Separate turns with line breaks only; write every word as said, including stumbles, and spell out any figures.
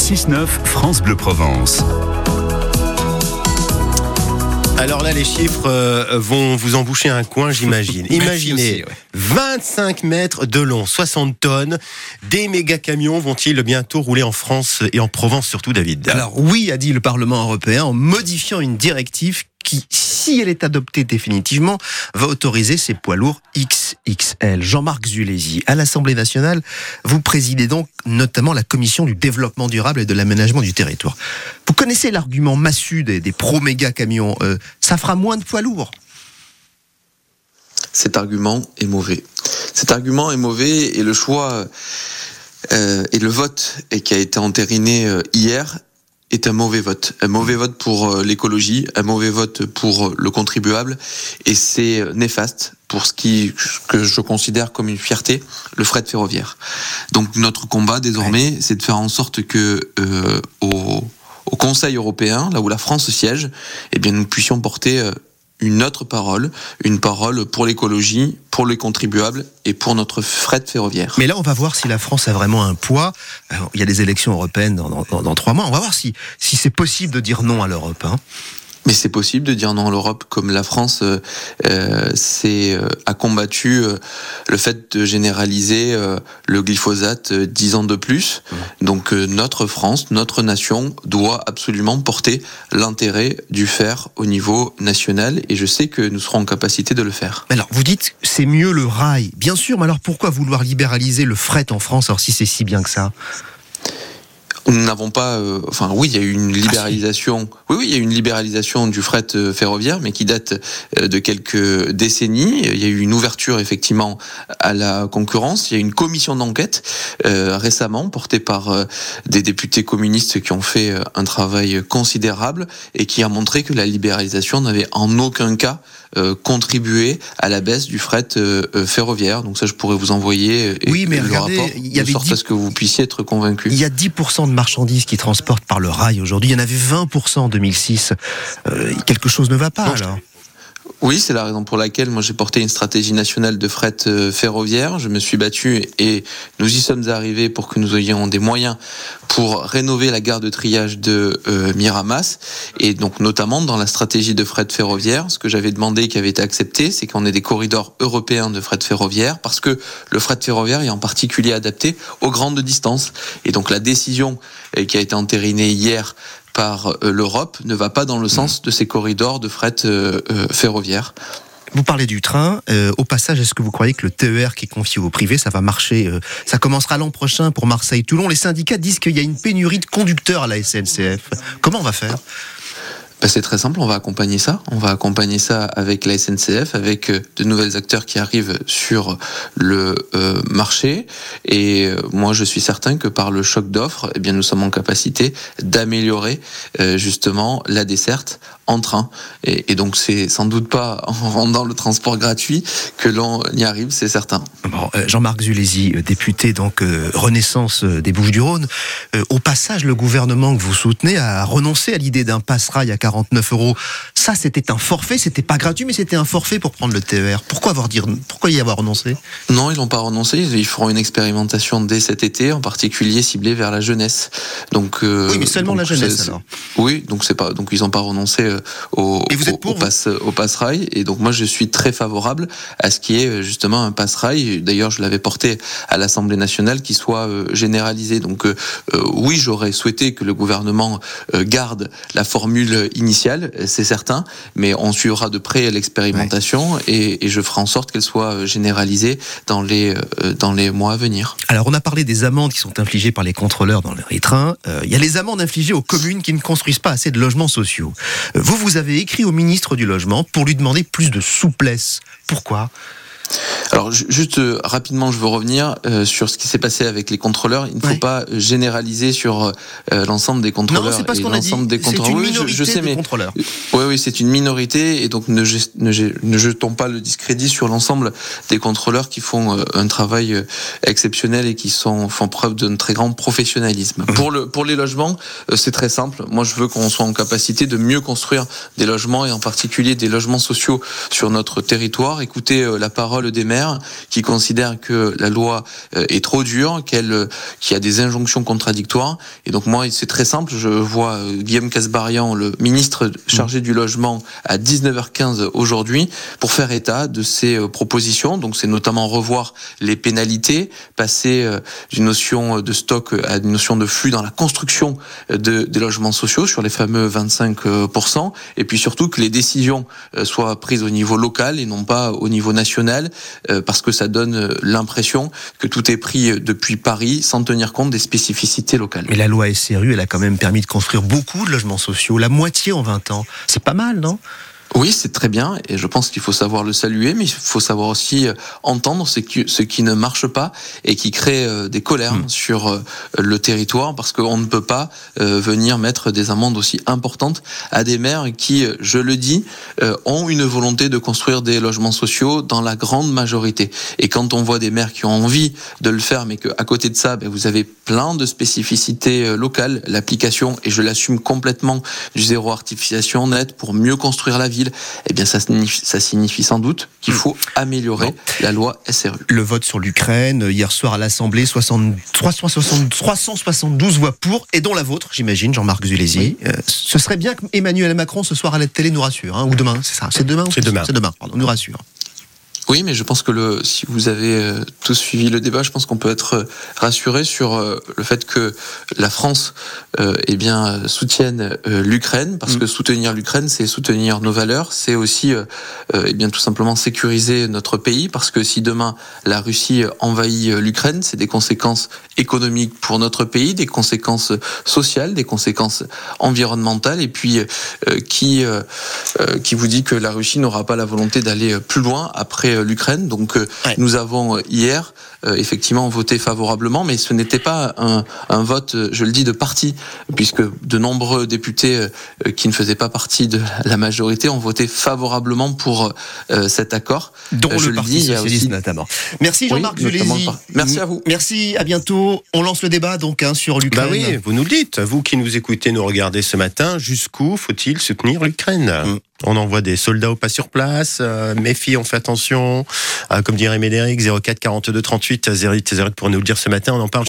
six neuf France Bleu Provence.
Alors là, les chiffres euh, vont vous emboucher un coin, j'imagine. Imaginez,
aussi, ouais.
vingt-cinq mètres de long, soixante tonnes. Des méga camions vont-ils bientôt rouler en France et en Provence, surtout, David?
Alors oui, a dit le Parlement européen en modifiant une directive qui, si elle est adoptée définitivement, va autoriser ces poids lourds X X L. Jean-Marc Zulesi, à l'Assemblée nationale, vous présidez donc notamment la commission du développement durable et de l'aménagement du territoire. Vous connaissez l'argument massu des, des pro-méga camions, euh, ça fera moins de poids lourds.
Cet argument est mauvais. Cet argument est mauvais et le choix euh, et le vote et qui a été entériné euh, hier est un mauvais vote. Un mauvais vote pour l'écologie, un mauvais vote pour le contribuable, et c'est néfaste pour ce qui ce que je considère comme une fierté, le fret ferroviaire. Donc notre combat désormais, ouais. c'est de faire en sorte que euh, au, au Conseil européen, là où la France siège, eh bien nous puissions porter euh, une autre parole, une parole pour l'écologie, pour les contribuables et pour notre fret ferroviaire.
Mais là, on va voir si la France a vraiment un poids. Alors, il y a des élections européennes dans, dans, dans trois mois. On va voir si, si c'est possible de dire non à l'Europe. Hein.
Mais c'est possible de dire non à l'Europe, comme la France euh, c'est, euh, a combattu euh, le fait de généraliser euh, le glyphosate euh, dix ans de plus. Mmh. Donc euh, notre France, notre nation doit absolument porter l'intérêt du fer au niveau national, et je sais que nous serons en capacité de le faire.
Alors vous dites c'est mieux le rail, bien sûr, mais alors pourquoi vouloir libéraliser le fret en France, alors si c'est si bien que ça ?
Nous n'avons pas, euh, enfin oui, il y a eu une libéralisation. Ah, si. Oui, oui, il y a eu une libéralisation du fret euh, ferroviaire, mais qui date euh, de quelques décennies. Il y a eu une ouverture effectivement à la concurrence. Il y a eu une commission d'enquête euh, récemment portée par euh, des députés communistes qui ont fait euh, un travail considérable et qui a montré que la libéralisation n'avait en aucun cas euh, contribué à la baisse du fret euh, ferroviaire. Donc ça, je pourrais vous envoyer euh,
oui, mais
le
regardez,
rapport
il y avait
de sorte
dix...
à ce que vous puissiez être convaincus.
Il y a dix pour cent de marchandises qui transportent par le rail aujourd'hui. Il y en avait vingt pour cent en deux mille six. Euh, quelque chose ne va pas, non, alors.
Oui, c'est la raison pour laquelle moi j'ai porté une stratégie nationale de fret euh, ferroviaire. Je me suis battu et nous y sommes arrivés pour que nous ayons des moyens pour rénover la gare de triage de euh, Miramas, et donc notamment dans la stratégie de fret ferroviaire, ce que j'avais demandé qui avait été accepté, c'est qu'on ait des corridors européens de fret ferroviaire, parce que le fret ferroviaire est en particulier adapté aux grandes distances. Et donc la décision euh, qui a été entérinée hier par euh, l'Europe ne va pas dans le sens de ces corridors de fret euh, euh, ferroviaire.
Vous parlez du train. Euh, au passage, est-ce que vous croyez que le T E R qui est confié au privé, ça va marcher euh, Ça commencera l'an prochain pour Marseille-Toulon. Les syndicats disent qu'il y a une pénurie de conducteurs à la S N C F. Comment on va faire ?
Ben c'est très simple, on va accompagner ça. On va accompagner ça avec la S N C F, avec de nouveaux acteurs qui arrivent sur le euh, marché. Et euh, moi, je suis certain que par le choc d'offres, eh bien, nous sommes en capacité d'améliorer euh, justement la desserte en train. Et, et donc, c'est sans doute pas en rendant le transport gratuit que l'on y arrive, c'est certain.
Bon, euh, Jean-Marc Zulesi, député donc euh, Renaissance des Bouches-du-Rhône. Euh, au passage, le gouvernement que vous soutenez a renoncé à l'idée d'un passe-rail à quarante-neuf euros. Ça, c'était un forfait, c'était pas gratuit, mais c'était un forfait pour prendre le T E R. Pourquoi avoir dire, pourquoi y avoir renoncé ?
Non, ils n'ont pas renoncé. Ils feront une expérimentation dès cet été, en particulier ciblée vers la jeunesse. Donc, euh,
oui, mais seulement
donc,
la jeunesse.
C'est,
alors.
Oui, donc c'est pas, donc ils n'ont pas renoncé au,
et vous êtes
au,
pour,
au, pass, au pass-rail. Et donc moi, je suis très favorable à ce qui est justement un pass-rail. D'ailleurs, je l'avais porté à l'Assemblée nationale, qui soit euh, généralisé. Donc euh, euh, oui, j'aurais souhaité que le gouvernement euh, garde la formule initiale, c'est certain, mais on suivra de près l'expérimentation, ouais. et, et je ferai en sorte qu'elle soit généralisée dans les, euh, dans les mois à venir.
Alors on a parlé des amendes qui sont infligées par les contrôleurs dans les trains. Euh, il y a les amendes infligées aux communes qui ne construisent pas assez de logements sociaux. Euh, vous, vous avez écrit au ministre du Logement pour lui demander plus de souplesse. Pourquoi ?
Alors juste euh, rapidement, je veux revenir euh, sur ce qui s'est passé avec les contrôleurs. Il ne faut ouais. pas généraliser sur euh, l'ensemble des contrôleurs.
Non, c'est pas ce qu'on a dit.
Des
c'est une minorité
oui, je, je sais,
de
mais...
contrôleurs.
Oui, oui, c'est une minorité, et donc ne, ne, ne jetons pas le discrédit sur l'ensemble des contrôleurs qui font euh, un travail euh, exceptionnel et qui sont, font preuve d'un très grand professionnalisme. Mmh. Pour, le, pour les logements, euh, c'est très simple. Moi, je veux qu'on soit en capacité de mieux construire des logements, et en particulier des logements sociaux sur notre territoire. Écoutez euh, la parole porte-parole des maires qui considèrent que la loi est trop dure, qu'elle, qu'il y a des injonctions contradictoires. Et donc moi, c'est très simple. Je vois Guillaume Kasbarian, le ministre chargé du logement, à dix-neuf heures quinze aujourd'hui pour faire état de ces propositions. Donc c'est notamment revoir les pénalités, passer d'une notion de stock à une notion de flux dans la construction de, des logements sociaux sur les fameux vingt-cinq pour cent. Et puis surtout que les décisions soient prises au niveau local et non pas au niveau national, parce que ça donne l'impression que tout est pris depuis Paris sans tenir compte des spécificités locales.
Mais la loi S R U, elle a quand même permis de construire beaucoup de logements sociaux, la moitié en vingt ans. C'est pas mal, non ?
Oui, c'est très bien et je pense qu'il faut savoir le saluer, mais il faut savoir aussi entendre ce qui, ce qui ne marche pas et qui crée des colères mmh. sur le territoire, parce qu'on ne peut pas venir mettre des amendes aussi importantes à des maires qui, je le dis, ont une volonté de construire des logements sociaux dans la grande majorité. Et quand on voit des maires qui ont envie de le faire, mais qu'à côté de ça, ben, vous avez plein de spécificités locales, l'application, et je l'assume complètement, du zéro artificialisation nette pour mieux construire la ville, eh bien ça signifie, ça signifie sans doute qu'il faut améliorer bon. la loi S R U.
Le vote sur l'Ukraine, hier soir à l'Assemblée, trois cent soixante-douze voix pour, et dont la vôtre, j'imagine, Jean-Marc Zulesi. Oui. Euh, ce serait bien qu'Emmanuel Macron, ce soir à la télé, nous rassure, hein, ou demain, c'est ça. C'est demain.
C'est demain.
C'est demain, pardon, nous rassure.
Oui, mais je pense que le, si vous avez euh, tous suivi le débat, je pense qu'on peut être euh, rassuré sur euh, le fait que la France, euh, eh bien, soutienne euh, l'Ukraine, parce mmh. que soutenir l'Ukraine, c'est soutenir nos valeurs, c'est aussi, euh, euh, eh bien, tout simplement sécuriser notre pays, parce que si demain la Russie envahit l'Ukraine, c'est des conséquences économiques pour notre pays, des conséquences sociales, des conséquences environnementales, et puis euh, qui euh, euh, qui vous dit que la Russie n'aura pas la volonté d'aller plus loin après l'Ukraine. Donc euh, ouais. nous avons hier euh, effectivement voté favorablement, mais ce n'était pas un, un vote, je le dis, de parti, puisque de nombreux députés euh, qui ne faisaient pas partie de la majorité ont voté favorablement pour euh, cet accord.
Dont
euh,
le Parti socialiste aussi... notamment. Merci Jean-Marc oui, Zulesi.
Merci à vous.
Merci, à bientôt. On lance le débat donc hein, sur l'Ukraine.
Bah oui, vous nous le dites, vous qui nous écoutez, nous regardez ce matin, jusqu'où faut-il soutenir l'Ukraine ? mm. On envoie des soldats au pas sur place, euh, méfie, on fait attention. Euh, comme dirait Médéric, zéro quatre quarante-deux trente-huit zéro huit zéro huit pour nous le dire ce matin, on en parle.